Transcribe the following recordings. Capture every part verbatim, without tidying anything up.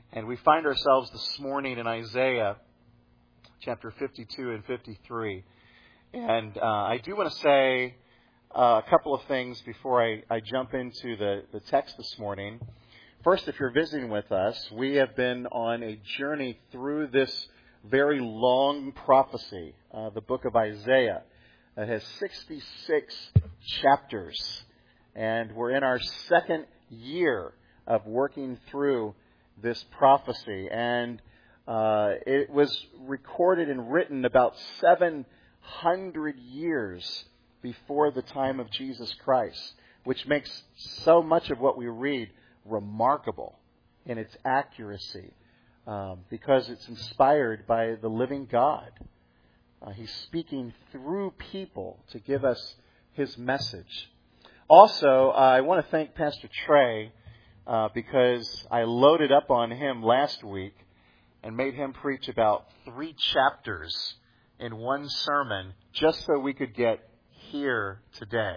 And we find ourselves this morning in Isaiah chapter fifty-two and fifty-three. And uh, I do want to say uh, a couple of things before I, I jump into the, the text this morning. First, if you're visiting with us, we have been on a journey through this very long prophecy, uh, the book of Isaiah. It has sixty-six chapters, and we're in our second year of working through this prophecy. And uh, it was recorded and written about seven hundred years before the time of Jesus Christ, which makes so much of what we read remarkable in its accuracy, um, because it's inspired by the living God. Uh, he's speaking through people to give us his message. Also, uh, I want to thank Pastor Trey uh, because I loaded up on him last week and made him preach about three chapters in one sermon just so we could get here today.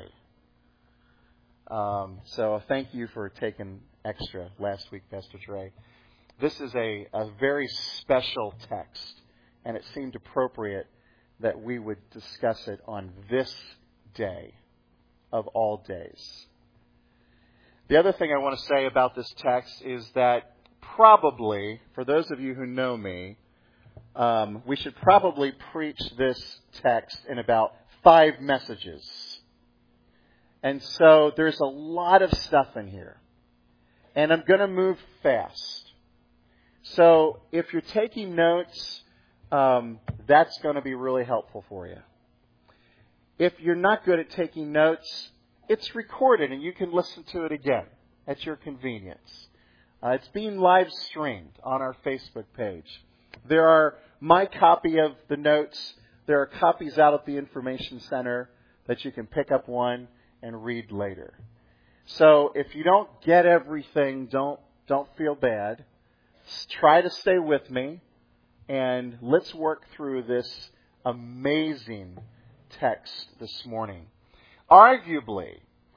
Um, so thank you for taking extra last week, Pastor Trey. This is a, a very special text, and it seemed appropriate that we would discuss it on this day of all days. The other thing I want to say about this text is that probably, for those of you who know me, um, we should probably preach this text in about five messages. And so there's a lot of stuff in here. And I'm going to move fast. So if you're taking notes, um, that's going to be really helpful for you. If you're not good at taking notes, it's recorded and you can listen to it again at your convenience. Uh, it's being live streamed on our Facebook page. There are my copy of the notes. There are copies out at the Information Center that you can pick up one and read later. So if you don't get everything, don't don't feel bad. Try to stay with me, and let's work through this amazing text this morning. Arguably,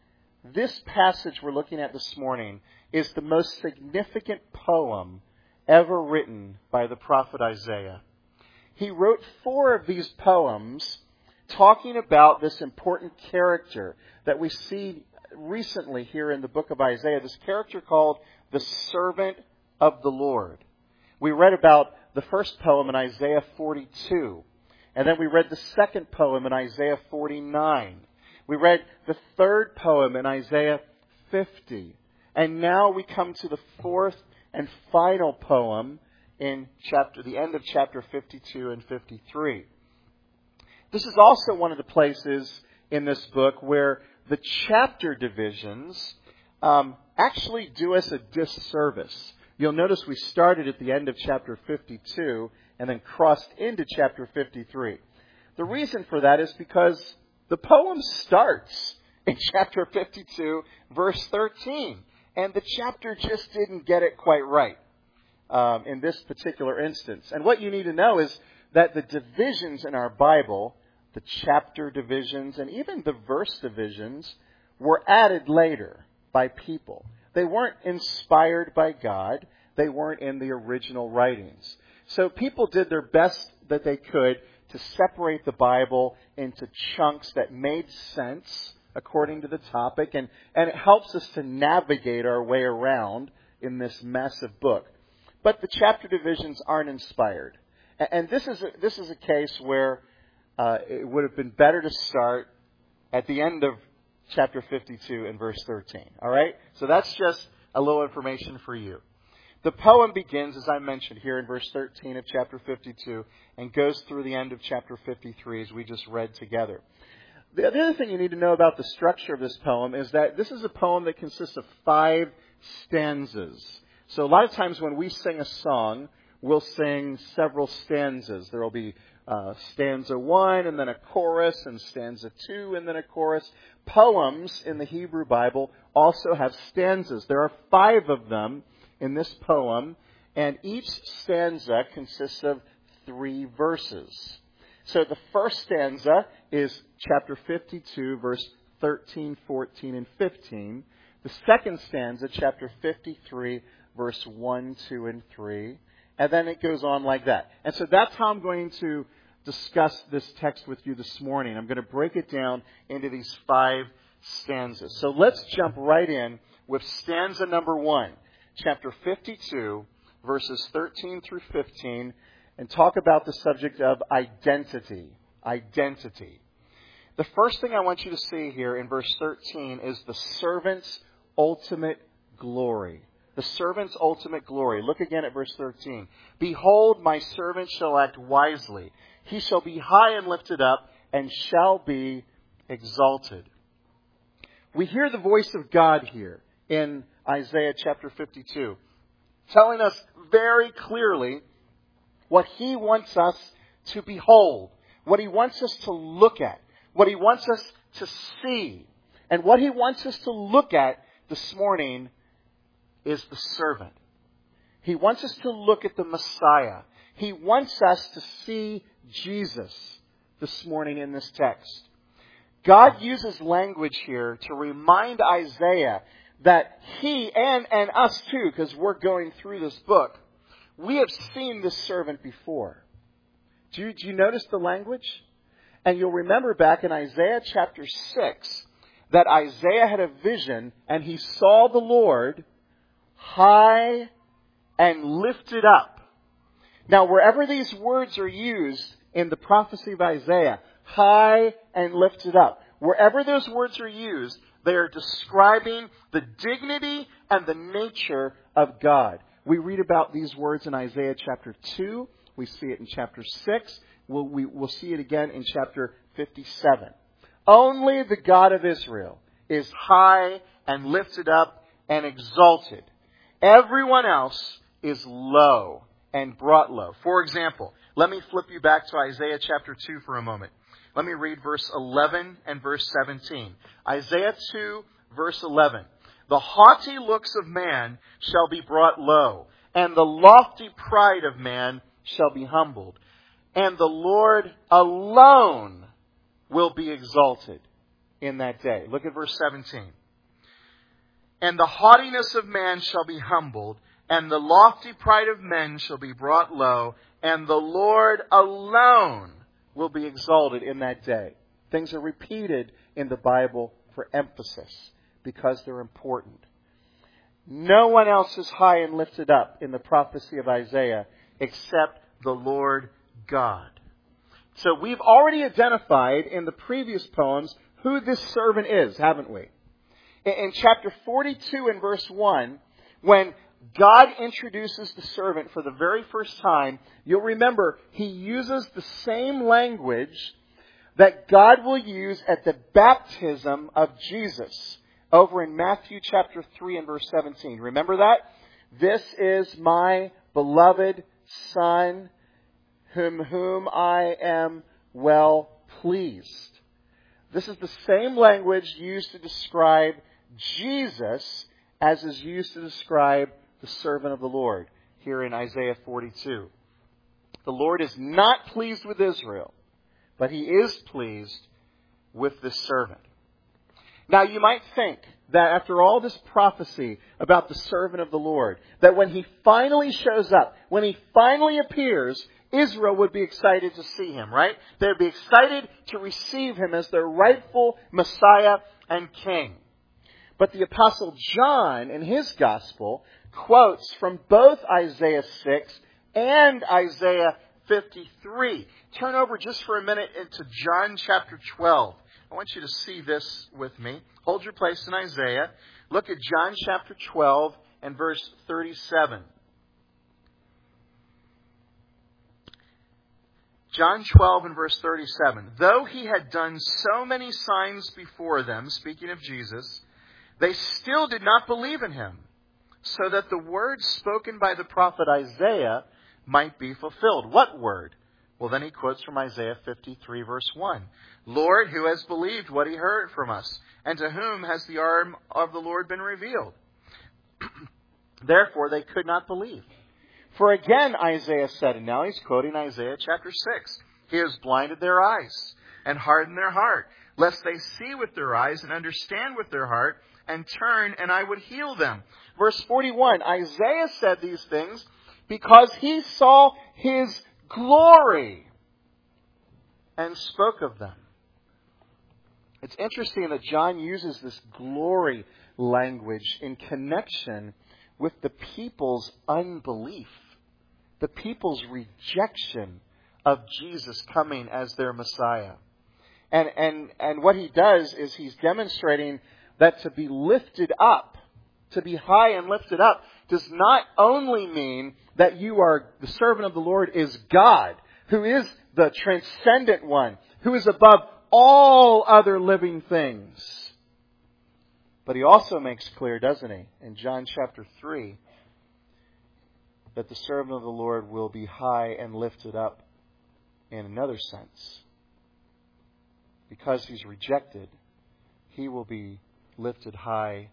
this passage we're looking at this morning is the most significant poem ever written by the prophet Isaiah. He wrote four of these poems talking about this important character that we see recently here in the book of Isaiah, this character called the servant of the Lord. We read about the first poem in Isaiah forty-two, and then we read the second poem in Isaiah forty-nine. We read the third poem in Isaiah fifty, and now we come to the fourth and final poem in chapter, the end of chapter fifty-two and fifty-three. This is also one of the places in this book where the chapter divisions um, actually do us a disservice. You'll notice we started at the end of chapter fifty-two and then crossed into chapter fifty-three. The reason for that is because the poem starts in chapter fifty-two, verse thirteen. And the chapter just didn't get it quite right um, in this particular instance. And what you need to know is that the divisions in our Bible, the chapter divisions and even the verse divisions, were added later by people. They weren't inspired by God. They weren't in the original writings. So people did their best that they could to separate the Bible into chunks that made sense according to the topic. And, and it helps us to navigate our way around in this massive book. But the chapter divisions aren't inspired. And, and this is a, this is a case where uh, it would have been better to start at the end of chapter fifty-two and verse thirteen. All right? So that's just a little information for you. The poem begins, as I mentioned, here in verse thirteen of chapter fifty-two and goes through the end of chapter fifty-three as we just read together. The other thing you need to know about the structure of this poem is that this is a poem that consists of five stanzas. So a lot of times when we sing a song, we'll sing several stanzas. There will be uh, stanza one and then a chorus, and stanza two and then a chorus. Poems in the Hebrew Bible also have stanzas. There are five of them in this poem, and each stanza consists of three verses. So the first stanza is chapter fifty-two, verse thirteen, fourteen, and fifteen. The second stanza, chapter fifty-three, verse one, two, and three. And then it goes on like that. And so that's how I'm going to discuss this text with you this morning. I'm going to break it down into these five stanzas. So let's jump right in with stanza number one, chapter fifty-two, verses thirteen through fifteen, and talk about the subject of identity. Identity. The first thing I want you to see here in verse thirteen is the servant's ultimate glory. The servant's ultimate glory. Look again at verse thirteen. Behold, my servant shall act wisely. He shall be high and lifted up and shall be exalted. We hear the voice of God here in Isaiah chapter fifty-two, telling us very clearly what He wants us to behold, what He wants us to look at, what He wants us to see. And what He wants us to look at this morning is the servant. He wants us to look at the Messiah. He wants us to see Jesus this morning in this text. God uses language here to remind Isaiah that he and, and us too, because we're going through this book, we have seen this servant before. Do you, do you notice the language? And you'll remember back in Isaiah chapter six that Isaiah had a vision and he saw the Lord high and lifted up. Now, wherever these words are used in the prophecy of Isaiah, high and lifted up, wherever those words are used, they are describing the dignity and the nature of God. We read about these words in Isaiah chapter two. We see it in chapter six. We'll, we, we'll see it again in chapter fifty-seven. Only the God of Israel is high and lifted up and exalted. Everyone else is low and brought low. For example, let me flip you back to Isaiah chapter two for a moment. Let me read verse eleven and verse seventeen. Isaiah two, verse eleven. The haughty looks of man shall be brought low, and the lofty pride of man shall be humbled. And the Lord alone will be exalted in that day. Look at verse seventeen. And the haughtiness of man shall be humbled, and the lofty pride of men shall be brought low, and the Lord alone will be exalted in that day. Things are repeated in the Bible for emphasis because they're important. No one else is high and lifted up in the prophecy of Isaiah except the Lord God. So we've already identified in the previous poems who this servant is, haven't we? In chapter forty-two and verse one, when God introduces the servant for the very first time, you'll remember he uses the same language that God will use at the baptism of Jesus over in Matthew chapter three and verse seventeen. Remember that? This is my beloved Son, whom whom I am well pleased. This is the same language used to describe Jesus as is used to describe the servant of the Lord here in Isaiah forty-two. The Lord is not pleased with Israel, but He is pleased with this servant. Now you might think that after all this prophecy about the servant of the Lord, that when He finally shows up, when He finally appears, Israel would be excited to see Him, right? They would be excited to receive Him as their rightful Messiah and King. But the Apostle John, in his Gospel, quotes from both Isaiah six and Isaiah fifty-three. Turn over just for a minute into John chapter twelve. I want you to see this with me. Hold your place in Isaiah. Look at John chapter twelve and verse thirty-seven. John twelve and verse thirty-seven. Though He had done so many signs before them, speaking of Jesus, they still did not believe in Him, so that the word spoken by the prophet Isaiah might be fulfilled. What word? Well, then he quotes from Isaiah fifty-three, verse one. Lord, who has believed what He heard from us? And to whom has the arm of the Lord been revealed? Therefore, they could not believe. For again, Isaiah said, and now he's quoting Isaiah chapter six. He has blinded their eyes and hardened their heart, lest they see with their eyes and understand with their heart and turn, and I would heal them. Verse forty-one, Isaiah said these things because he saw His glory and spoke of them. It's interesting that John uses this glory language in connection with the people's unbelief, the people's rejection of Jesus coming as their Messiah. And, and, and what he does is he's demonstrating that to be lifted up, to be high and lifted up, does not only mean that you are, the servant of the Lord is God, who is the transcendent one, who is above all other living things. But he also makes clear, doesn't he, in John chapter three, that the servant of the Lord will be high and lifted up in another sense. Because he's rejected, he will be lifted high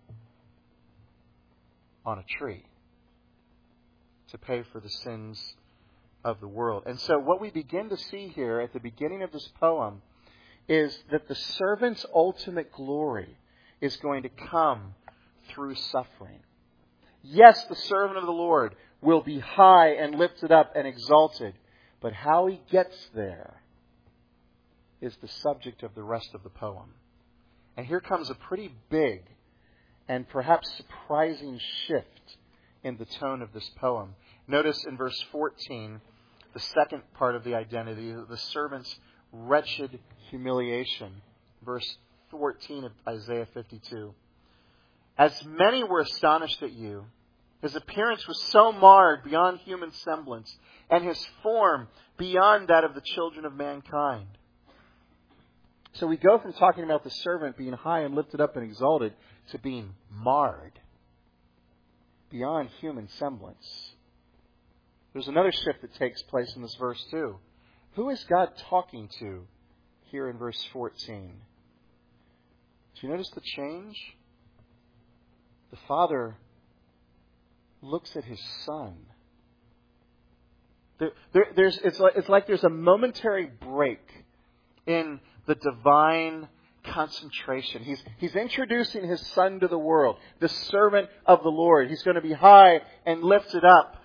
on a tree to pay for the sins of the world. And so what we begin to see here at the beginning of this poem is that the servant's ultimate glory is going to come through suffering. Yes, the servant of the Lord will be high and lifted up and exalted, but how he gets there is the subject of the rest of the poem. And here comes a pretty big and perhaps surprising shift in the tone of this poem. Notice in verse fourteen, the second part of the identity, the servant's wretched humiliation. Verse fourteen of Isaiah fifty-two. As many were astonished at you, his appearance was so marred beyond human semblance, and his form beyond that of the children of mankind. So we go from talking about the servant being high and lifted up and exalted to being marred beyond human semblance. There's another shift that takes place in this verse too. Who is God talking to here in verse fourteen? Do you notice the change? The Father looks at His Son. There, there, there's, it's, like, it's like there's a momentary break in the divine concentration. He's, he's introducing His Son to the world, the servant of the Lord. He's going to be high and lifted up.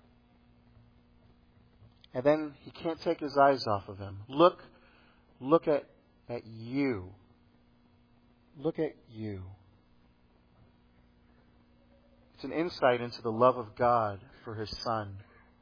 And then He can't take His eyes off of Him. Look, look at, at you. Look at you. It's an insight into the love of God for His Son.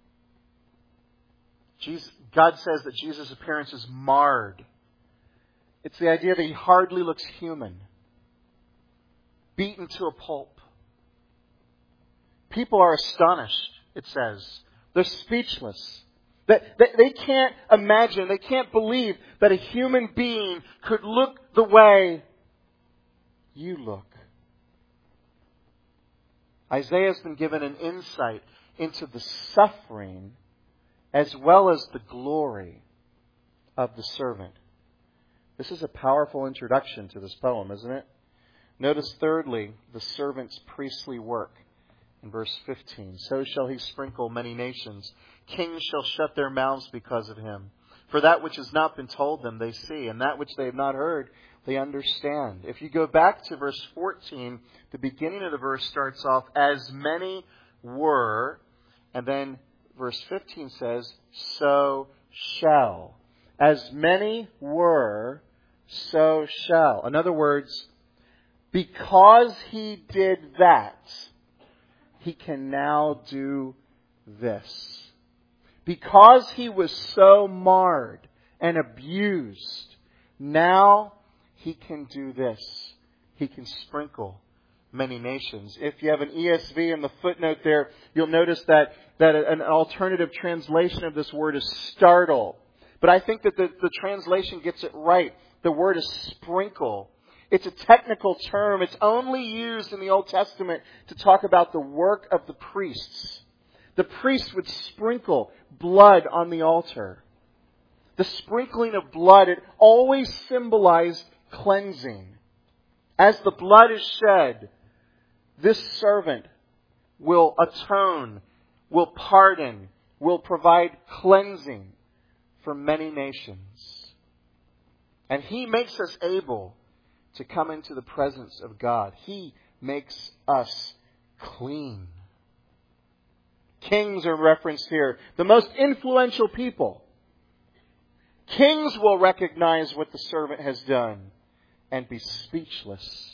Jesus, God says that Jesus' appearance is marred. It's the idea that He hardly looks human. Beaten to a pulp. People are astonished, it says. They're speechless. They, they, they can't imagine, they can't believe that a human being could look the way you look. Isaiah has been given an insight into the suffering as well as the glory of the servant. This is a powerful introduction to this poem, isn't it? Notice thirdly, the servant's priestly work. In verse fifteen, so shall he sprinkle many nations. Kings shall shut their mouths because of him. For that which has not been told them they see, and that which they have not heard they understand. If you go back to verse fourteen, the beginning of the verse starts off, as many were, and then verse fifteen says, so shall. As many were, so shall. In other words, because he did that, he can now do this. Because he was so marred and abused, now he can do this. He can sprinkle many nations. If you have an E S V in the footnote there, you'll notice that, that an alternative translation of this word is startle. But I think that the, the translation gets it right. The word is sprinkle. It's a technical term. It's only used in the Old Testament to talk about the work of the priests. The priests would sprinkle blood on the altar. The sprinkling of blood, it always symbolized cleansing. As the blood is shed, this servant will atone, will pardon, will provide cleansing for many nations. And he makes us able to come into the presence of God. He makes us clean. Kings are referenced here. The most influential people. Kings will recognize what the servant has done and be speechless.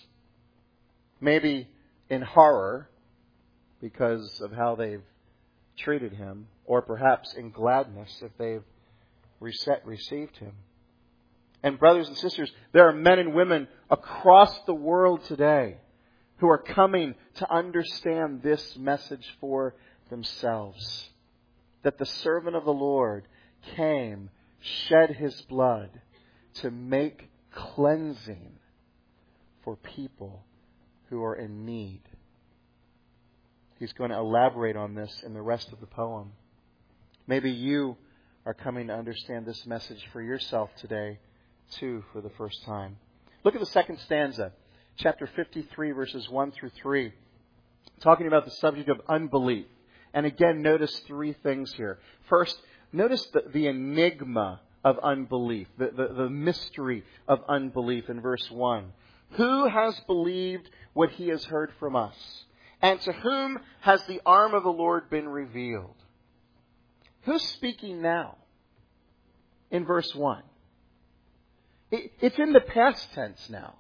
Maybe in horror because of how they've treated him, or perhaps in gladness if they've received him. And brothers and sisters, there are men and women across the world today who are coming to understand this message for themselves. That the servant of the Lord came, shed his blood to make cleansing for people who are in need. He's going to elaborate on this in the rest of the poem. Maybe you are coming to understand this message for yourself today, too, for the first time. Look at the second stanza, chapter fifty-three, verses one through three, talking about the subject of unbelief. And again, notice three things here. First, notice the, the enigma of unbelief, the, the, the mystery of unbelief in verse one. Who has believed what he has heard from us? And to whom has the arm of the Lord been revealed? Who's speaking now in verse one? It, it's in the past tense now.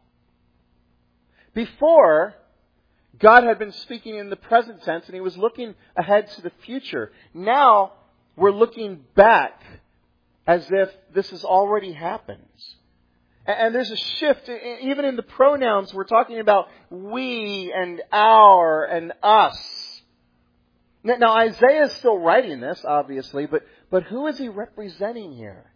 Before, God had been speaking in the present tense and He was looking ahead to the future. Now, we're looking back as if this has already happened. And there's a shift, even in the pronouns. We're talking about we and our and us. Now, Isaiah is still writing this, obviously, but, but who is he representing here?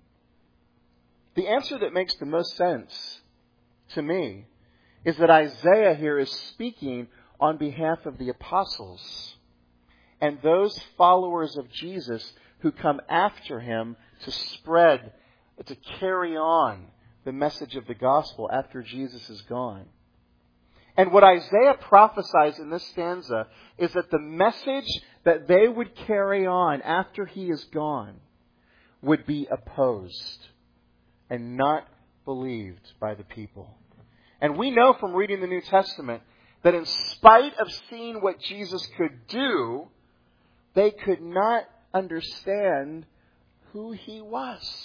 The answer that makes the most sense to me is that Isaiah here is speaking on behalf of the apostles and those followers of Jesus who come after him to spread, to carry on the message of the gospel after Jesus is gone. And what Isaiah prophesies in this stanza is that the message that they would carry on after he is gone would be opposed and not believed by the people. And we know from reading the New Testament that in spite of seeing what Jesus could do, they could not understand who he was.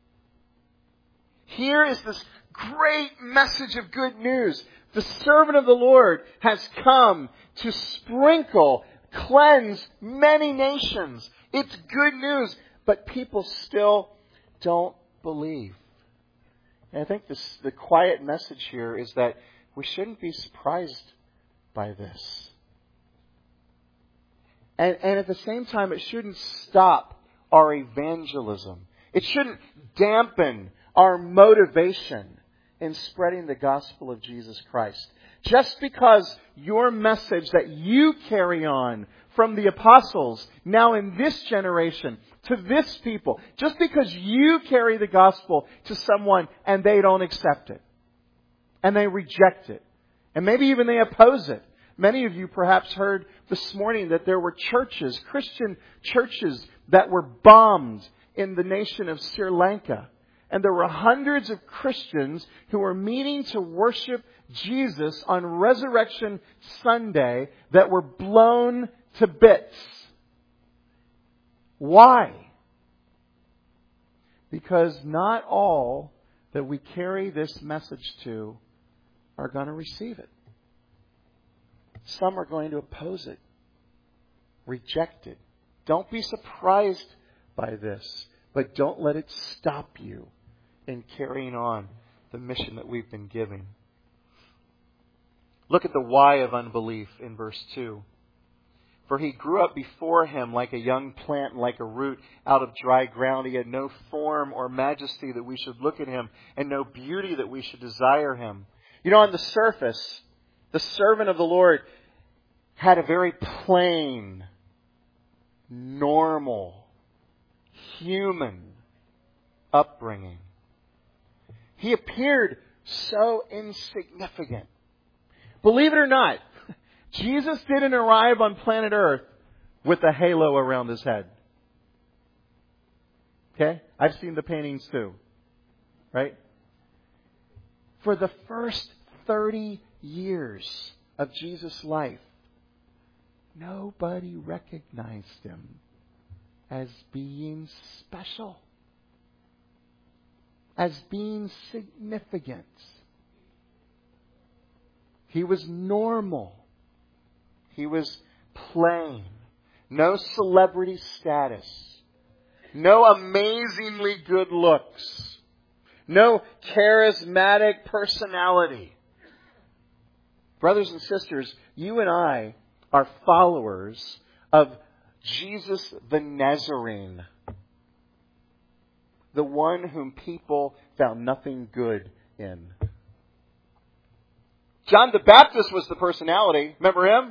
Here is this great message of good news. The servant of the Lord has come to sprinkle, cleanse many nations. It's good news, but people still don't believe. And I think this, the quiet message here is that we shouldn't be surprised by this. And, and at the same time, it shouldn't stop our evangelism. It shouldn't dampen our motivation in spreading the gospel of Jesus Christ. Just because your message that you carry on from the apostles, now in this generation, to this people, just because you carry the gospel to someone and they don't accept it, and they reject it, and maybe even they oppose it. Many of you perhaps heard this morning that there were churches, Christian churches, that were bombed in the nation of Sri Lanka. And there were hundreds of Christians who were meeting to worship Jesus on Resurrection Sunday that were blown to bits. Why? Because not all that we carry this message to are going to receive it. Some are going to oppose it, reject it. Don't be surprised by this, but don't let it stop you in carrying on the mission that we've been giving. Look at the why of unbelief in verse two. For he grew up before him like a young plant and like a root out of dry ground. He had no form or majesty that we should look at him, and no beauty that we should desire him. You know, on the surface, the servant of the Lord had a very plain, normal, human upbringing. He appeared so insignificant. Believe it or not, Jesus didn't arrive on planet Earth with a halo around his head. Okay? I've seen the paintings too. Right? for the first thirty years of Jesus' life, nobody recognized him as being special, as being significant. He was normal. He was plain. No celebrity status. No amazingly good looks. No charismatic personality. Brothers and sisters, you and I are followers of Jesus the Nazarene, the one whom people found nothing good in. John the Baptist was the personality. Remember him?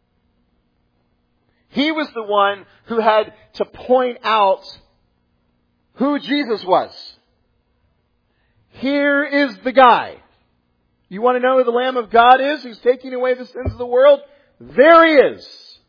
He was the one who had to point out who Jesus was. Here is the guy. You want to know who the Lamb of God is who's taking away the sins of the world? There he is.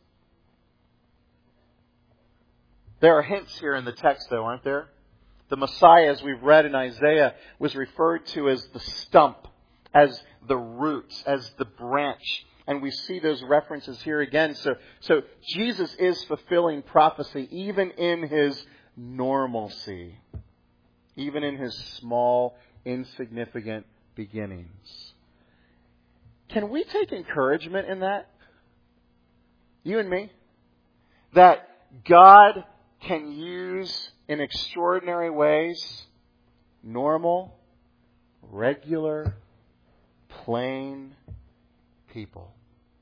There are hints here in the text, though, aren't there? The Messiah, as we've read in Isaiah, was referred to as the stump, as the roots, as the branch. And we see those references here again. So, so Jesus is fulfilling prophecy even in his normalcy, even in his small, insignificant beginnings. Can we take encouragement in that? You and me? That God can use in extraordinary ways normal, regular, plain people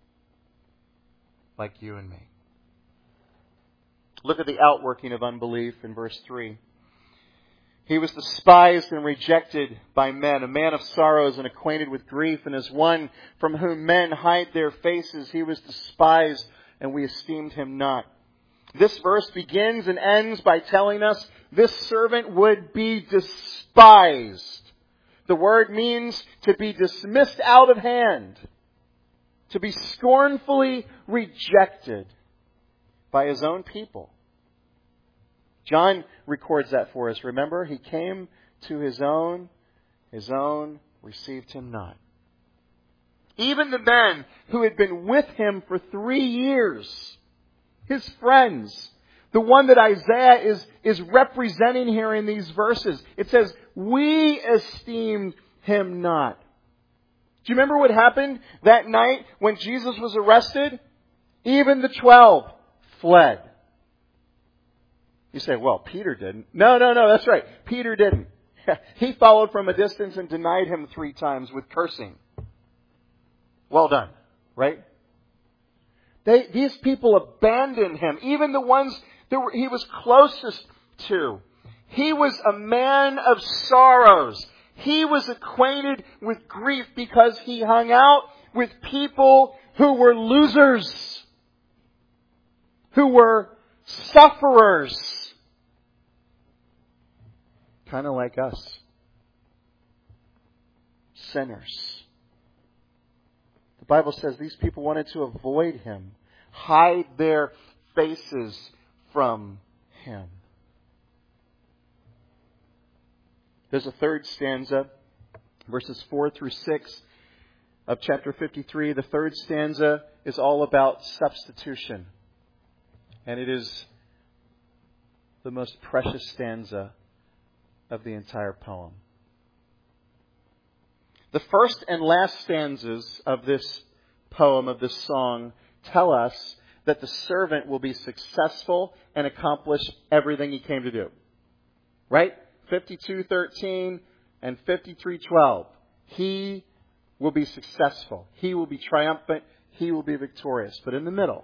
like you and me. Look at the outworking of unbelief in verse three. He was despised and rejected by men, a man of sorrows and acquainted with grief, and as one from whom men hide their faces, he was despised and we esteemed him not. This verse begins and ends by telling us this servant would be despised. The word means to be dismissed out of hand, to be scornfully rejected by his own people. John records that for us. Remember, he came to his own, his own received him not. Even the men who had been with him for three years, his friends, the one that Isaiah is, is representing here in these verses, it says, we esteemed him not. Do you remember what happened that night when Jesus was arrested? Even the twelve fled. You say, well, Peter didn't. No, no, no, that's right. Peter didn't. He followed from a distance and denied him three times with cursing. Well done, right? They, these people abandoned him. Even the ones that were, he was closest to. He was a man of sorrows. He was acquainted with grief because he hung out with people who were losers, who were sufferers, kind of like us, sinners. The Bible says these people wanted to avoid him, hide their faces from him. There's a third stanza, verses four through six of chapter fifty-three. The third stanza is all about substitution. And it is the most precious stanza of the entire poem. The first and last stanzas of this poem, of this song, tell us that the servant will be successful and accomplish everything he came to do. Right? fifty-two thirteen and fifty-three twelve. He will be successful. He will be triumphant. He will be victorious. But in the middle,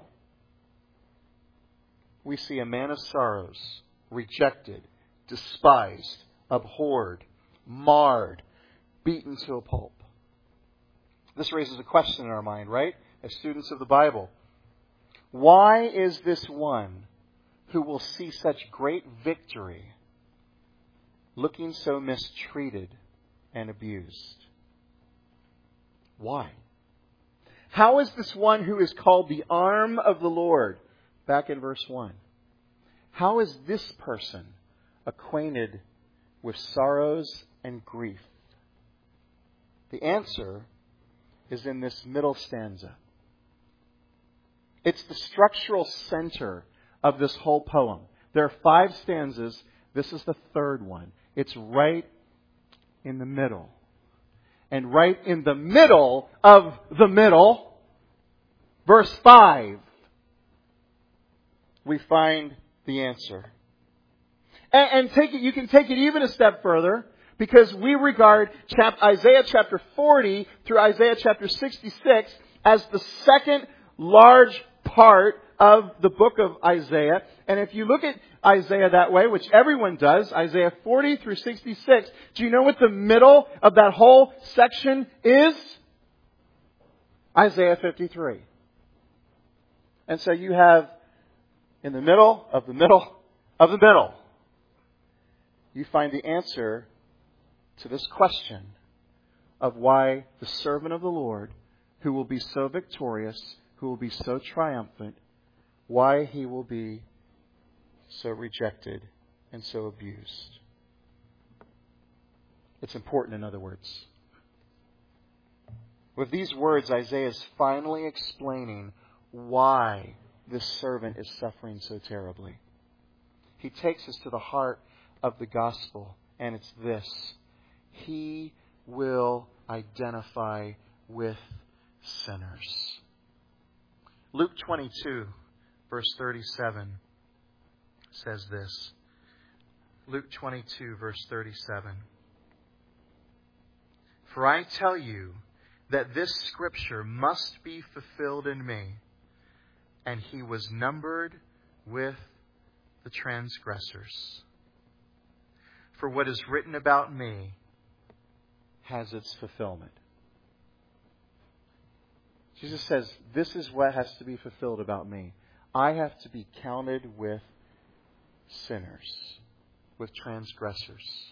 we see a man of sorrows, rejected, despised, abhorred, marred, beaten to a pulp. This raises a question in our mind, right? As students of the Bible. Why is this one who will see such great victory looking so mistreated and abused? Why? How is this one who is called the arm of the Lord, back in verse one, how is this person acquainted with sorrows and grief? The answer is in this middle stanza. It's the structural center of this whole poem. There are five stanzas. This is the third one. It's right in the middle. And right in the middle of the middle, verse five, we find the answer. And, and take it, you can take it even a step further, because we regard chap, Isaiah chapter forty through Isaiah chapter sixty-six as the second large part of the book of Isaiah. And if you look at Isaiah that way, which everyone does, Isaiah forty through sixty-six, do you know what the middle of that whole section is? Isaiah fifty-three. And so you have in the middle of the middle of the middle, you find the answer to this question of why the servant of the Lord, who will be so victorious, who will be so triumphant, why he will be so rejected and so abused. It's important, in other words. With these words, Isaiah is finally explaining why this servant is suffering so terribly. He takes us to the heart of the gospel, and it's this: He will identify with sinners. Luke twenty-two, verse thirty-seven says this. Luke twenty-two, verse thirty-seven. For I tell you that this scripture must be fulfilled in me. And he was numbered with the transgressors. For what is written about me has its fulfillment. Jesus says, this is what has to be fulfilled about me. I have to be counted with sinners, with transgressors.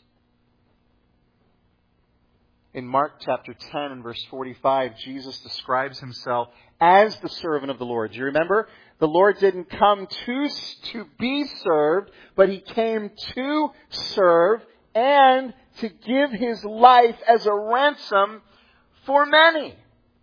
In Mark chapter ten and verse forty-five, Jesus describes himself as the servant of the Lord. Do you remember? The Lord didn't come to, to be served, but He came to serve and to give His life as a ransom for many.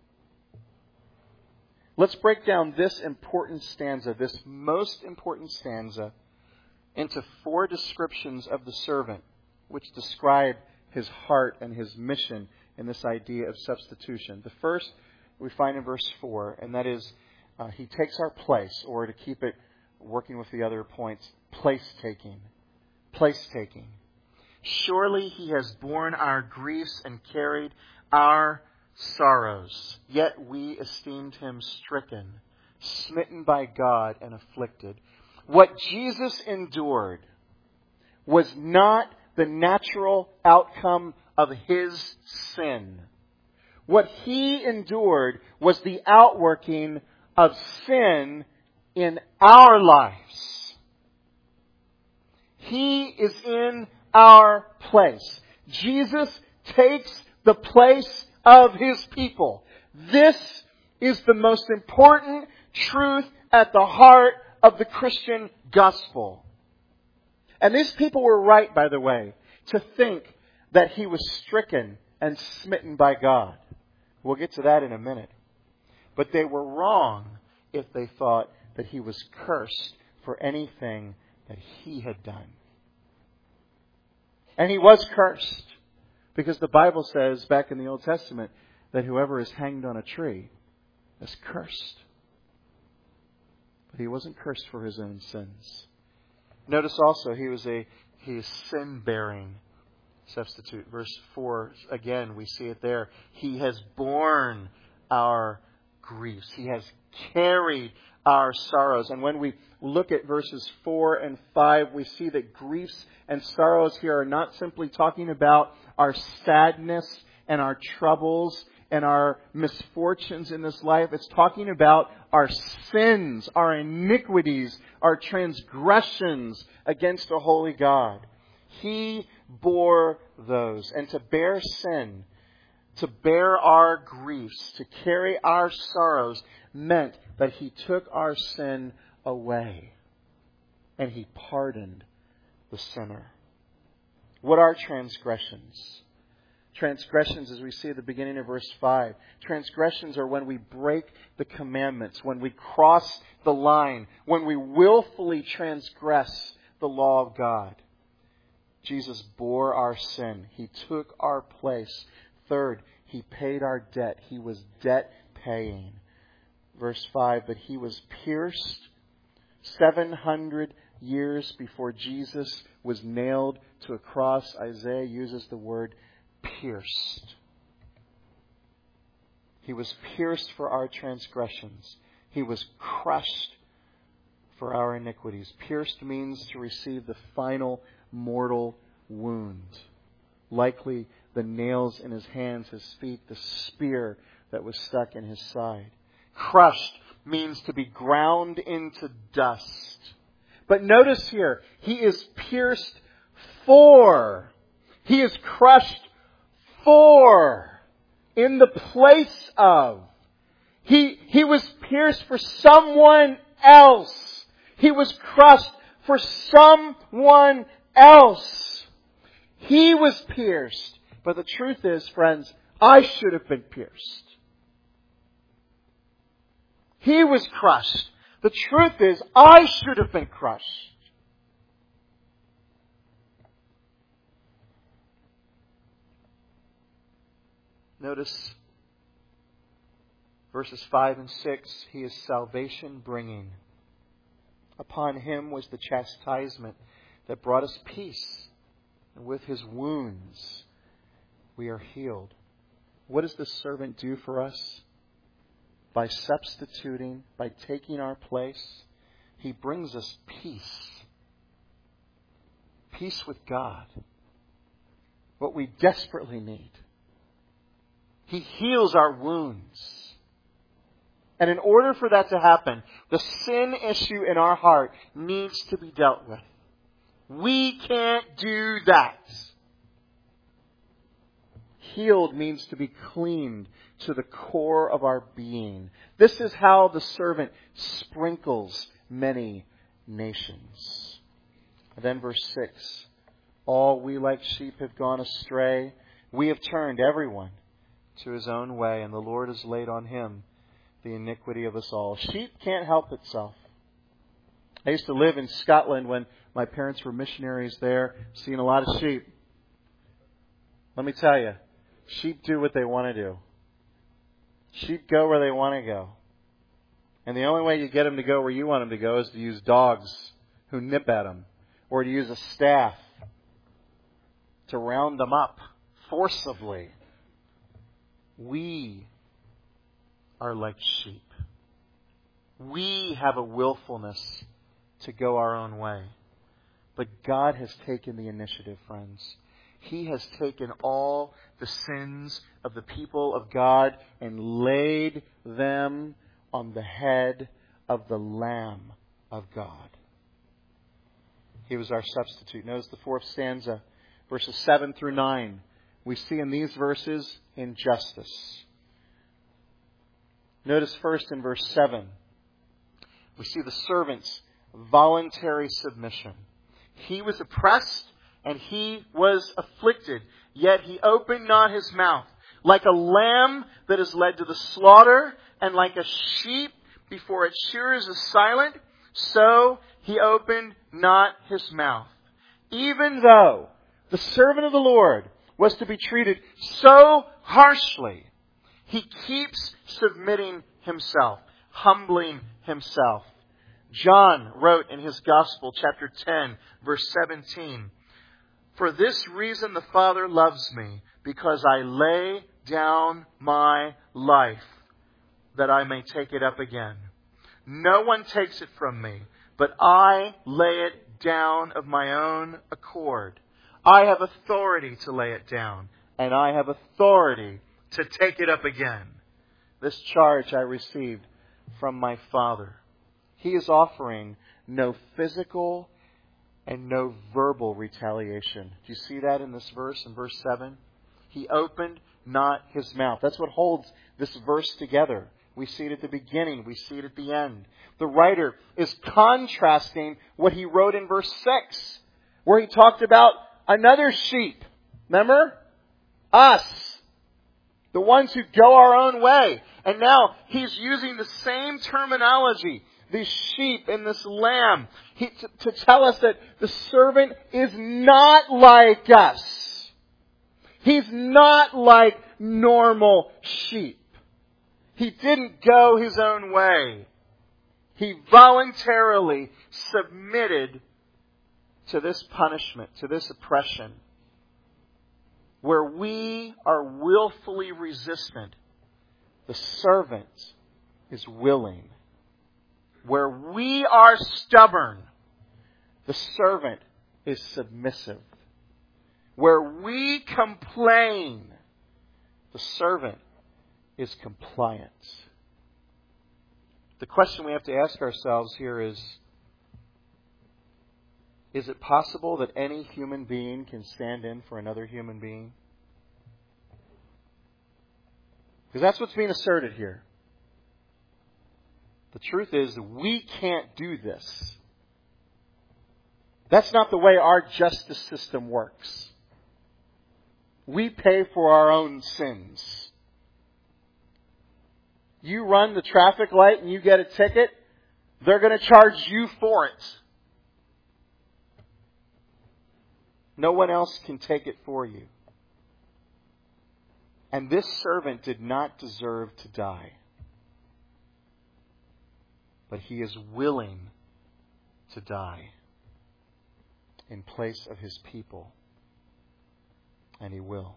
Let's break down this important stanza, this most important stanza, into four descriptions of the servant, which describe his heart and his mission in this idea of substitution. The first we find in verse four, and that is uh, he takes our place, or to keep it working with the other points, place-taking. Place-taking. Surely He has borne our griefs and carried our sorrows, yet we esteemed Him stricken, smitten by God, and afflicted. What Jesus endured was not the natural outcome of His sin. What He endured was the outworking of sin in our lives. He is in our place. Jesus takes the place of His people. This is the most important truth at the heart of the Christian gospel. And these people were right, by the way, to think that He was stricken and smitten by God. We'll get to that in a minute. But they were wrong if they thought that He was cursed for anything that He had done. And He was cursed, because the Bible says back in the Old Testament that whoever is hanged on a tree is cursed. But He wasn't cursed for His own sins. Notice also He was a He is sin-bearing substitute. Verse four, again, we see it there. He has borne our griefs. He has carried our sorrows. And when we look at verses four and five, we see that griefs and sorrows here are not simply talking about our sadness and our troubles and our misfortunes in this life. It's talking about our sins, our iniquities, our transgressions against a holy God. He bore those. And to bear sin, to bear our griefs, to carry our sorrows, meant that He took our sin away. And He pardoned the sinner. What are transgressions? Transgressions, as we see at the beginning of verse five, transgressions are when we break the commandments, when we cross the line, when we willfully transgress the law of God. Jesus bore our sin. He took our place. Third, He paid our debt. He was debt paying. Verse five, but He was pierced seven hundred years before Jesus was nailed to a cross. Isaiah uses the word pierced. He was pierced for our transgressions. He was crushed for our iniquities. Pierced means to receive the final mortal wound. Likely the nails in His hands, His feet, the spear that was stuck in His side. Crushed means to be ground into dust. But notice here, He is pierced for. He is crushed for. In the place of. He, he was pierced for someone else. He was crushed for someone else. He was pierced. But the truth is, friends, I should have been pierced. He was crushed. The truth is, I should have been crushed. Notice verses five and six. He is salvation bringing. Upon Him was the chastisement that brought us peace. And with His wounds we are healed. What does this servant do for us? By substituting, by taking our place, He brings us peace. Peace with God. What we desperately need. He heals our wounds. And in order for that to happen, the sin issue in our heart needs to be dealt with. We can't do that. Healed means to be cleaned to the core of our being. This is how the servant sprinkles many nations. And then verse six. All we like sheep have gone astray. We have turned everyone to his own way, and the Lord has laid on Him the iniquity of us all. Sheep can't help itself. I used to live in Scotland when my parents were missionaries there, seeing a lot of sheep. Let me tell you, sheep do what they want to do. Sheep go where they want to go. And the only way you get them to go where you want them to go is to use dogs who nip at them, or to use a staff to round them up forcibly. We are like sheep. We have a willfulness to go our own way. But God has taken the initiative, friends. He has taken all the sins of the people of God and laid them on the head of the Lamb of God. He was our substitute. Notice the fourth stanza, verses seven through nine. We see in these verses injustice. Notice first in verse seven, we see the servant's voluntary submission. He was oppressed and he was afflicted, yet he opened not his mouth. Like a lamb that is led to the slaughter, and like a sheep before its shearers is silent, so he opened not his mouth. Even though the servant of the Lord was to be treated so harshly, he keeps submitting himself, humbling himself. John wrote in his Gospel, chapter ten, verse seventeen, "For this reason the Father loves me, because I lay down my life, that I may take it up again. No one takes it from me, but I lay it down of my own accord. I have authority to lay it down, and I have authority to take it up again. This charge I received from my Father." He is offering no physical and no verbal retaliation. Do you see that in this verse, in verse seven? He opened not his mouth. That's what holds this verse together. We see it at the beginning. We see it at the end. The writer is contrasting what he wrote in verse six, where he talked about another sheep. Remember? Us. The ones who go our own way. And now He's using the same terminology. These sheep and this lamb. He, to, to tell us that the servant is not like us. He's not like normal sheep. He didn't go His own way. He voluntarily submitted to this punishment, to this oppression. Where we are willfully resistant, the servant is willing. Where we are stubborn, the servant is submissive. Where we complain, the servant is compliant. The question we have to ask ourselves here is, is it possible that any human being can stand in for another human being? Because that's what's being asserted here. The truth is, we can't do this. That's not the way our justice system works. We pay for our own sins. You run the traffic light and you get a ticket, they're going to charge you for it. No one else can take it for you. And this servant did not deserve to die. But He is willing to die in place of His people. And He will.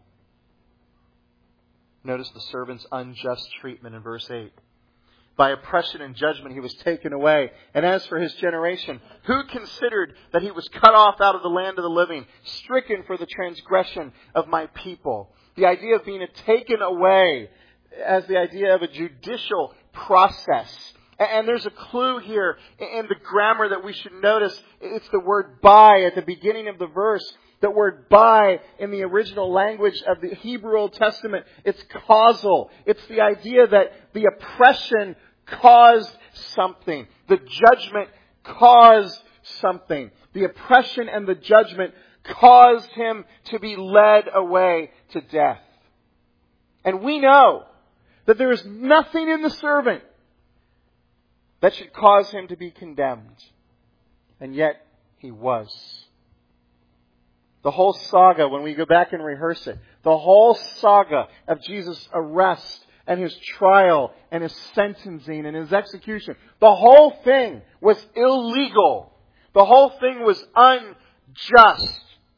Notice the servant's unjust treatment in verse eight. By oppression and judgment He was taken away. And as for His generation, who considered that He was cut off out of the land of the living, stricken for the transgression of my people? The idea of being taken away as the idea of a judicial process. And there's a clue here in the grammar that we should notice. It's the word by at the beginning of the verse. The word by in the original language of the Hebrew Old Testament, it's causal. It's the idea that the oppression caused something. The judgment caused something. The oppression and the judgment caused Him to be led away to death. And we know that there is nothing in the servant that should cause Him to be condemned. And yet He was. The whole saga, when we go back and rehearse it, the whole saga of Jesus' arrest and His trial and His sentencing and His execution, the whole thing was illegal. The whole thing was unjust.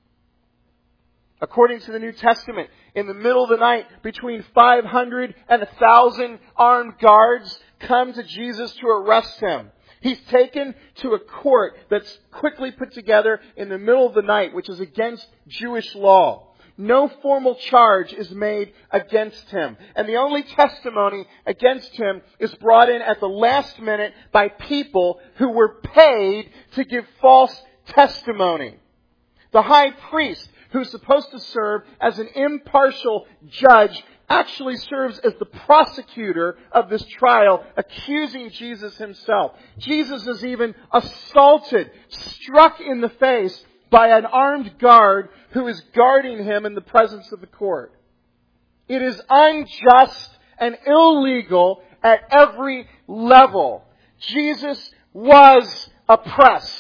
According to the New Testament, in the middle of the night, between five hundred and one thousand armed guards come to Jesus to arrest Him. He's taken to a court that's quickly put together in the middle of the night, which is against Jewish law. No formal charge is made against Him. And the only testimony against Him is brought in at the last minute by people who were paid to give false testimony. The high priest, who's supposed to serve as an impartial judge, actually serves as the prosecutor of this trial, accusing Jesus Himself. Jesus is even assaulted, struck in the face by an armed guard who is guarding Him in the presence of the court. It is unjust and illegal at every level. Jesus was oppressed.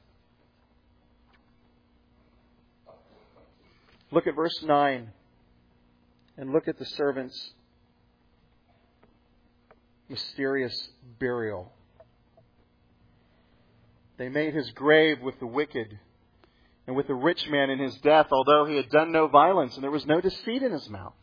Look at verse nine. And look at the servant's mysterious burial. They made his grave with the wicked and with the rich man in his death, although he had done no violence and there was no deceit in his mouth.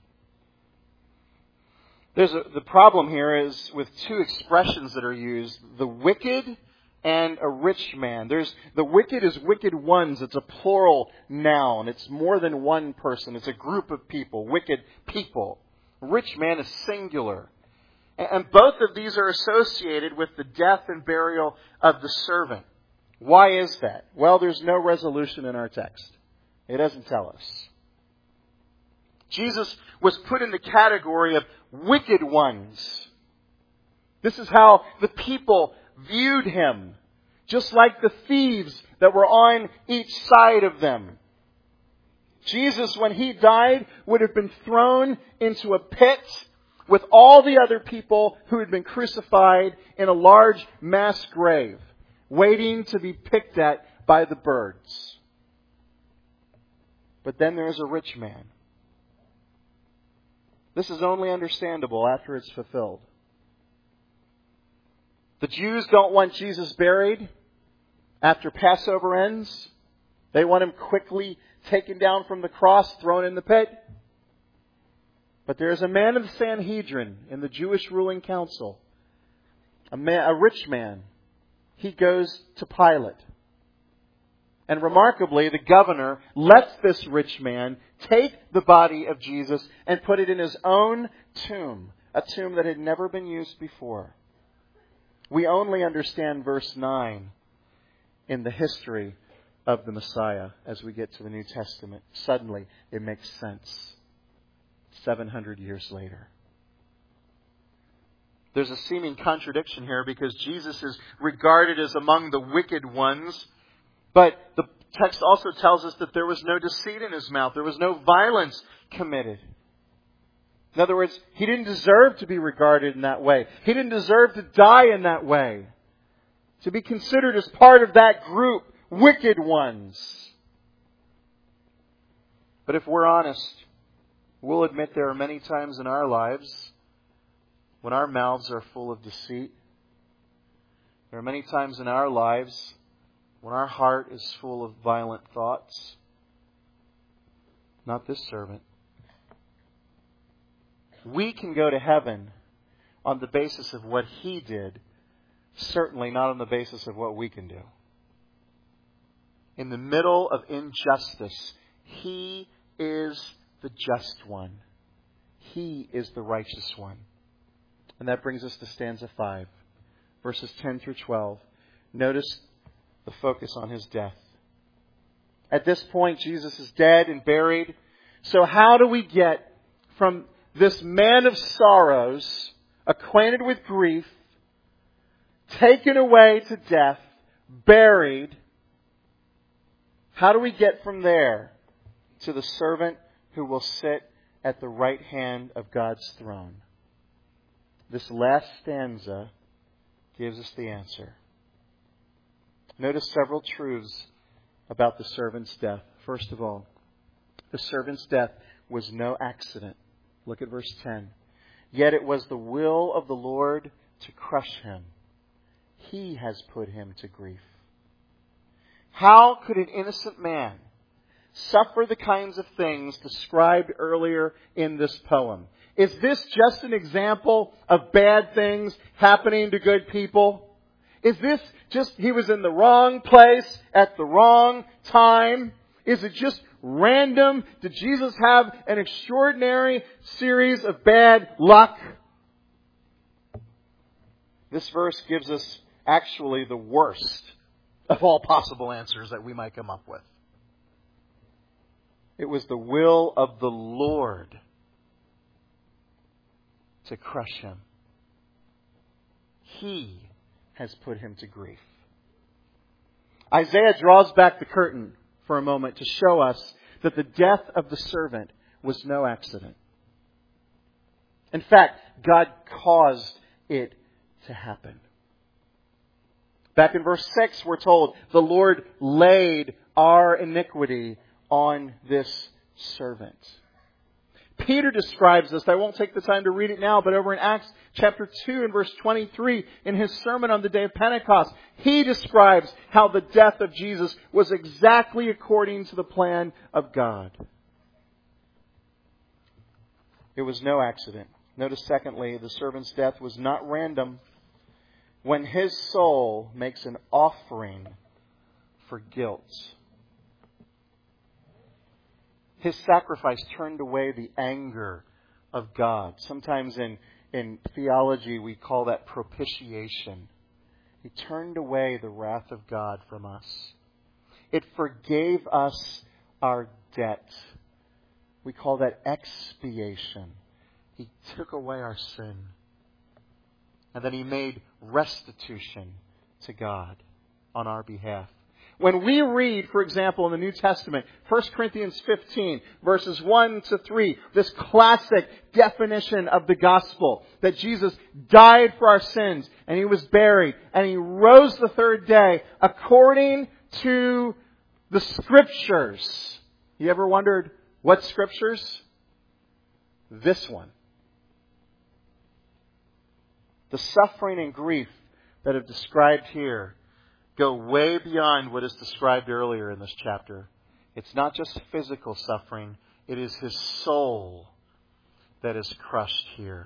There's a, the problem here is with two expressions that are used, the wicked and a rich man. There's the wicked is wicked ones. It's a plural noun. It's more than one person. It's a group of people, wicked people. Rich man is singular. And both of these are associated with the death and burial of the servant. Why is that? Well, there's no resolution in our text. It doesn't tell us. Jesus was put in the category of wicked ones. This is how the people viewed Him, just like the thieves that were on each side of them. Jesus, when He died, would have been thrown into a pit with all the other people who had been crucified in a large mass grave, waiting to be picked at by the birds. But then there is a rich man. This is only understandable after it's fulfilled. The Jews don't want Jesus buried after Passover ends. They want Him quickly taken down from the cross, thrown in the pit. But there is a man of the Sanhedrin in the Jewish ruling council, a, man, a rich man. He goes to Pilate. And remarkably, the governor lets this rich man take the body of Jesus and put it in his own tomb, a tomb that had never been used before. We only understand verse nine in the history of the Messiah as we get to the New Testament. Suddenly, it makes sense. seven hundred years later. There's a seeming contradiction here because Jesus is regarded as among the wicked ones. But the text also tells us that there was no deceit in His mouth. There was no violence committed. In other words, He didn't deserve to be regarded in that way. He didn't deserve to die in that way. To be considered as part of that group, wicked ones. But if we're honest, we'll admit there are many times in our lives when our mouths are full of deceit. There are many times in our lives when our heart is full of violent thoughts. Not this servant. We can go to heaven on the basis of what He did, certainly not on the basis of what we can do. In the middle of injustice, He is the just one. He is the righteous one. And that brings us to stanza five, verses ten through twelve. Notice the focus on His death. At this point, Jesus is dead and buried. So how do we get from this man of sorrows, acquainted with grief, taken away to death, buried, how do we get from there to the servant who will sit at the right hand of God's throne? This last stanza gives us the answer. Notice several truths about the servant's death. First of all, the servant's death was no accident. Look at verse ten. Yet it was the will of the Lord to crush him. He has put him to grief. How could an innocent man suffer the kinds of things described earlier in this poem? Is this just an example of bad things happening to good people? Is this just he was in the wrong place at the wrong time? Is it just random? Did Jesus have an extraordinary series of bad luck? This verse gives us actually the worst of all possible answers that we might come up with. It was the will of the Lord to crush him. He has put him to grief. Isaiah draws back the curtain for a moment to show us that the death of the servant was no accident. In fact, God caused it to happen. Back in verse six, we're told, the Lord laid our iniquity on this servant. Peter describes this. I won't take the time to read it now, but over in Acts chapter two and verse twenty-three, in his sermon on the day of Pentecost, he describes how the death of Jesus was exactly according to the plan of God. It was no accident. Notice secondly, the servant's death was not random. When his soul makes an offering for guilt, his sacrifice turned away the anger of God. Sometimes in, in theology we call that propitiation. He turned away the wrath of God from us. It forgave us our debt. We call that expiation. He took away our sin. And then He made restitution to God on our behalf. When we read, for example, in the New Testament, First Corinthians fifteen, verses one to three, this classic definition of the gospel, that Jesus died for our sins, and He was buried, and He rose the third day according to the Scriptures. You ever wondered what Scriptures? This one. The suffering and grief that are described here go way beyond what is described earlier in this chapter. It's not just physical suffering. It is His soul that is crushed here.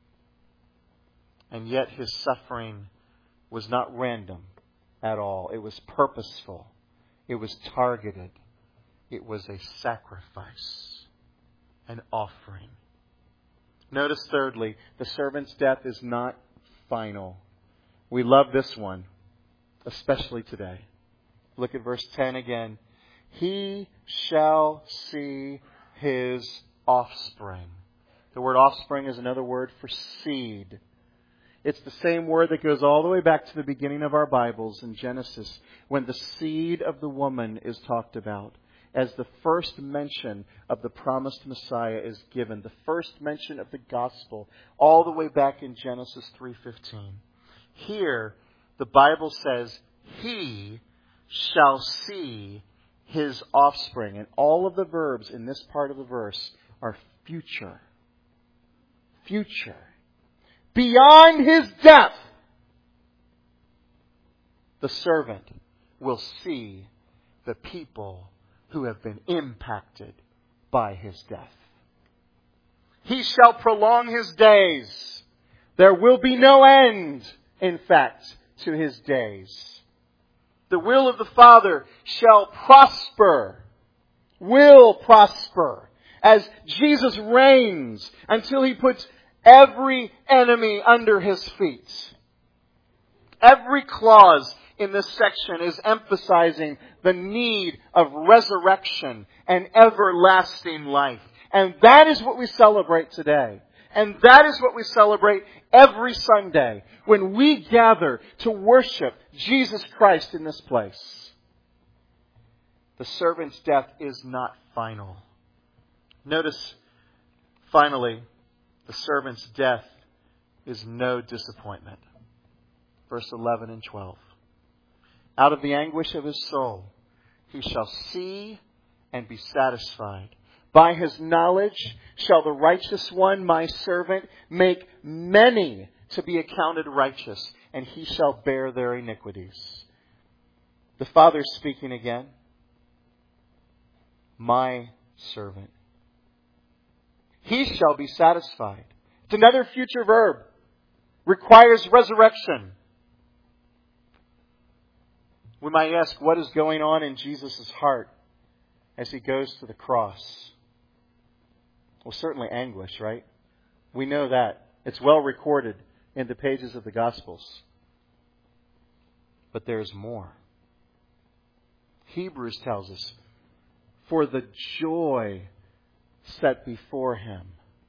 And yet His suffering was not random at all. It was purposeful. It was targeted. It was a sacrifice, an offering. Notice thirdly, the servant's death is not final. We love this one, especially today. Look at verse ten again. He shall see his offspring. The word offspring is another word for seed. It's the same word that goes all the way back to the beginning of our Bibles in Genesis, when the seed of the woman is talked about as the first mention of the promised Messiah is given. The first mention of the gospel, all the way back in Genesis three fifteen. Here, the Bible says, he shall see his offspring. And all of the verbs in this part of the verse are future. Future. Beyond his death, the servant will see the people who have been impacted by his death. He shall prolong his days. There will be no end, in fact, to his days. The will of the Father shall prosper, will prosper, as Jesus reigns until He puts every enemy under His feet. Every clause in this section is emphasizing the need of resurrection and everlasting life. And that is what we celebrate today. And that is what we celebrate every Sunday when we gather to worship Jesus Christ in this place. The servant's death is not final. Notice, finally, the servant's death is no disappointment. Verse eleven and twelve. Out of the anguish of his soul, he shall see and be satisfied. By his knowledge shall the righteous one, my servant, make many to be accounted righteous, and he shall bear their iniquities. The Father speaking again. My servant. He shall be satisfied. It's another future verb. Requires resurrection. We might ask, what is going on in Jesus' heart as He goes to the cross? Well, certainly anguish, right? We know that. It's well recorded in the pages of the Gospels. But there's more. Hebrews tells us, for the joy set before Him,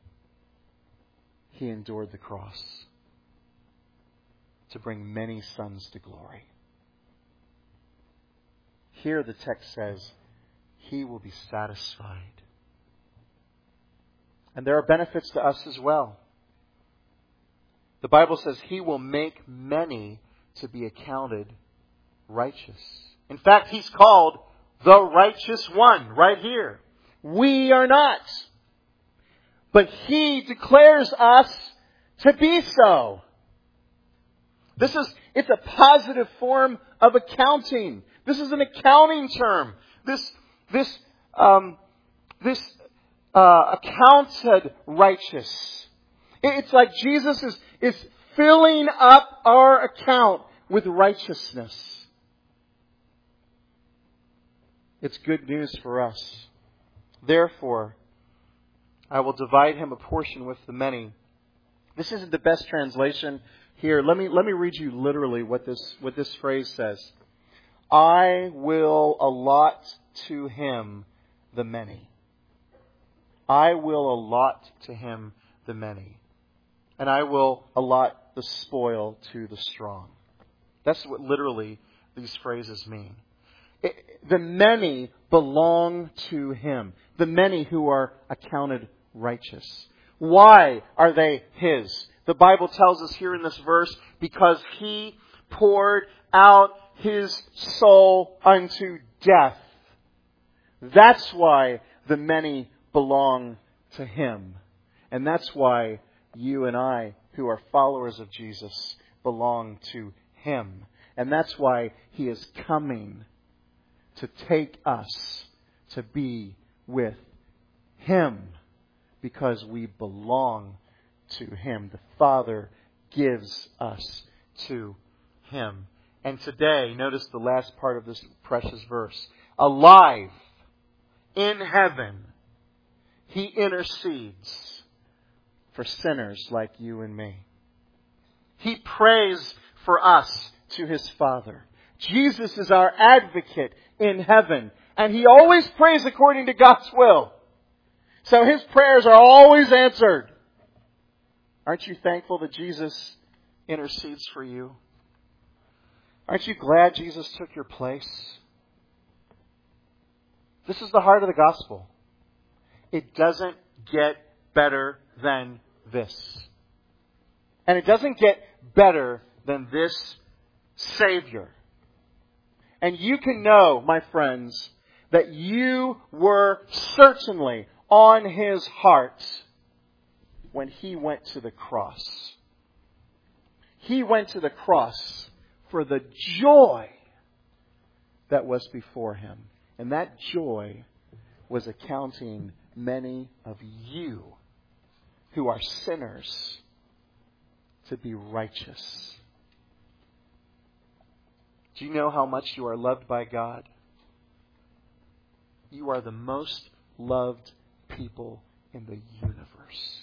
He endured the cross to bring many sons to glory. Here the text says, He will be satisfied. And there are benefits to us as well. The Bible says He will make many to be accounted righteous. In fact, He's called the righteous one right here. We are not. But He declares us to be so. This is, it's a positive form of accounting. This is an accounting term. This, this, um, this uh, accounted righteous. It's like Jesus is, is filling up our account with righteousness. It's good news for us. Therefore, I will divide him a portion with the many. This isn't the best translation here. Let me, let me read you literally what this, what this phrase says. I will allot to him the many. I will allot to him the many. And I will allot the spoil to the strong. That's what literally these phrases mean. It, the many belong to Him. The many who are accounted righteous. Why are they His? The Bible tells us here in this verse, because He poured out His soul unto death. That's why the many belong to Him. And that's why you and I, who are followers of Jesus, belong to Him. And that's why He is coming to take us to be with Him, because we belong to Him. The Father gives us to Him. And today, notice the last part of this precious verse. Alive in heaven, He intercedes for sinners like you and me. He prays for us to His Father. Jesus is our advocate in heaven, and He always prays according to God's will. So His prayers are always answered. Aren't you thankful that Jesus intercedes for you? Aren't you glad Jesus took your place? This is the heart of the gospel. It doesn't get better than this. And it doesn't get better than this Savior. And you can know, my friends, that you were certainly on His heart when He went to the cross. He went to the cross for the joy that was before Him. And that joy was accounting many of you who are sinners to be righteous. Do you know how much you are loved by God? You are the most loved people in the universe.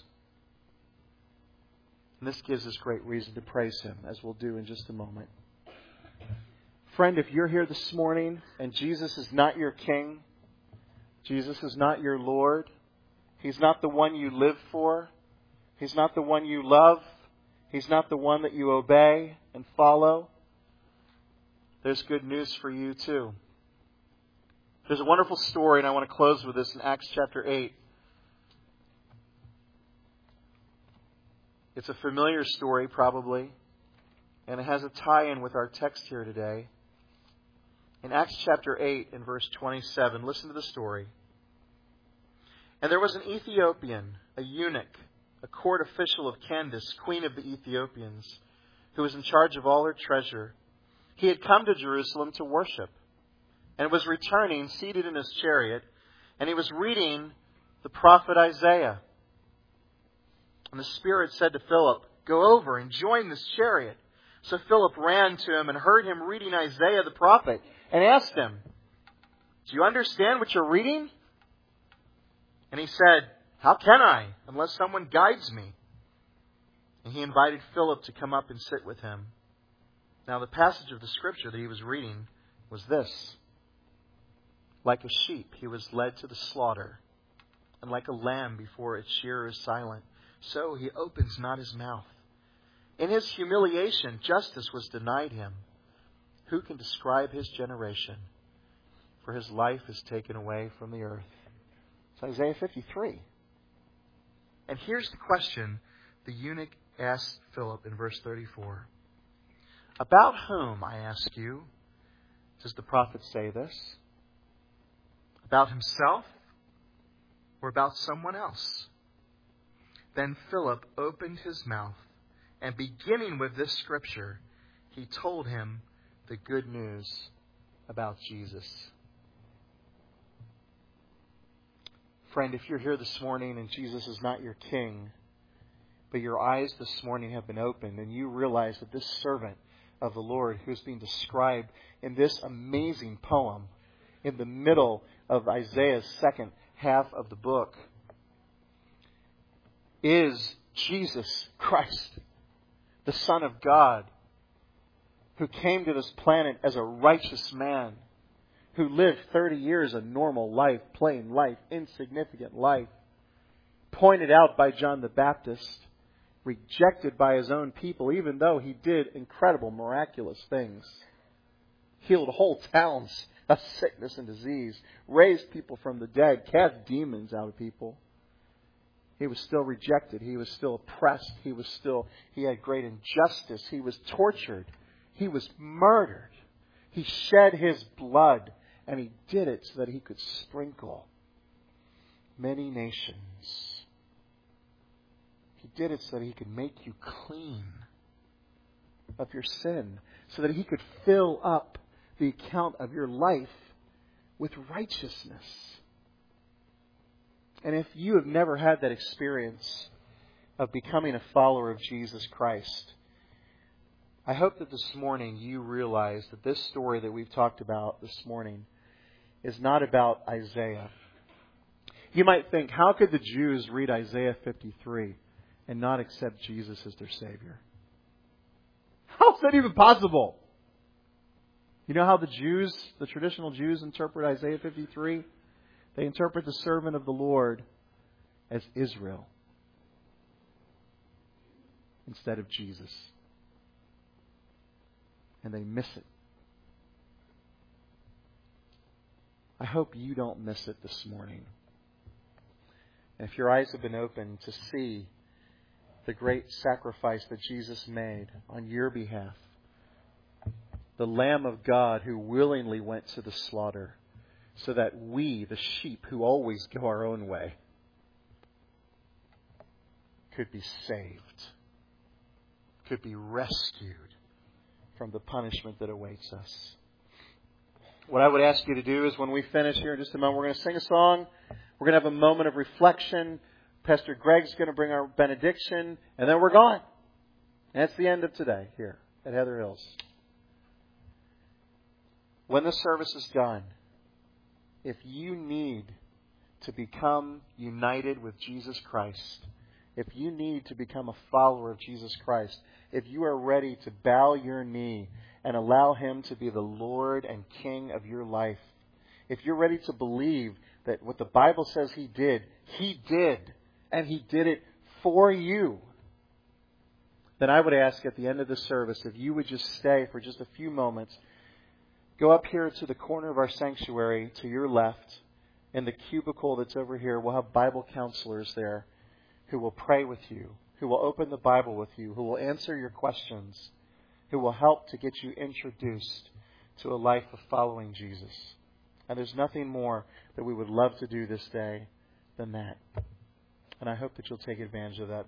And this gives us great reason to praise Him, as we'll do in just a moment. Friend, if you're here this morning and Jesus is not your King, Jesus is not your Lord, He's not the one you live for, He's not the one you love, He's not the one that you obey and follow, there's good news for you too. There's a wonderful story, and I want to close with this in Acts chapter eight. It's a familiar story, probably, and it has a tie-in with our text here today. In Acts chapter eight, in verse twenty-seven, listen to the story. And there was an Ethiopian, a eunuch, a court official of Candace, queen of the Ethiopians, who was in charge of all her treasure. He had come to Jerusalem to worship, and was returning, seated in his chariot, and he was reading the prophet Isaiah. And the Spirit said to Philip, "Go over and join this chariot." So Philip ran to him and heard him reading Isaiah the prophet, and asked him, "Do you understand what you're reading?" And he said, "How can I, unless someone guides me?" And he invited Philip to come up and sit with him. Now the passage of the scripture that he was reading was this: "Like a sheep he was led to the slaughter, and like a lamb before its shearer is silent, so he opens not his mouth. In his humiliation justice was denied him. Who can describe his generation? For his life is taken away from the earth." It's Isaiah fifty-three. And here's the question the eunuch asked Philip in verse thirty-four. "About whom, I ask you, does the prophet say this? About himself or about someone else?" Then Philip opened his mouth, and beginning with this scripture, he told him the good news about Jesus. Friend, if you're here this morning and Jesus is not your King, but your eyes this morning have been opened and you realize that this servant of the Lord, who is being described in this amazing poem in the middle of Isaiah's second half of the book, is Jesus Christ, the Son of God, who came to this planet as a righteous man, who lived thirty years a normal life, plain life, insignificant life, pointed out by John the Baptist, rejected by his own people, even though he did incredible, miraculous things. Healed whole towns of sickness and disease, raised people from the dead, cast demons out of people. He was still rejected. He was still oppressed. He was still, he had great injustice. He was tortured. He was murdered. He shed his blood, and he did it so that he could sprinkle many nations. He did it so that he could make you clean of your sin, so that he could fill up the account of your life with righteousness. And if you have never had that experience of becoming a follower of Jesus Christ, I hope that this morning you realize that this story that we've talked about this morning is not about Isaiah. You might think, how could the Jews read Isaiah fifty-three and not accept Jesus as their Savior? How is that even possible? You know how the Jews, the traditional Jews, interpret Isaiah fifty-three? They interpret the servant of the Lord as Israel instead of Jesus. And they miss it. I hope you don't miss it this morning. And if your eyes have been opened to see the great sacrifice that Jesus made on your behalf, the Lamb of God who willingly went to the slaughter, so that we, the sheep who always go our own way, could be saved, could be rescued from the punishment that awaits us. What I would ask you to do is, when we finish here in just a moment, we're going to sing a song. We're going to have a moment of reflection. Pastor Greg's going to bring our benediction, and then we're gone. And that's the end of today here at Heather Hills. When the service is done, if you need to become united with Jesus Christ, if you need to become a follower of Jesus Christ, if you are ready to bow your knee and allow Him to be the Lord and King of your life, if you're ready to believe that what the Bible says He did, He did, and He did it for you, then I would ask at the end of the service if you would just stay for just a few moments. Go up here to the corner of our sanctuary to your left, in the cubicle that's over here. We'll have Bible counselors there who will pray with you, who will open the Bible with you, who will answer your questions, who will help to get you introduced to a life of following Jesus. And there's nothing more that we would love to do this day than that. And I hope that you'll take advantage of that.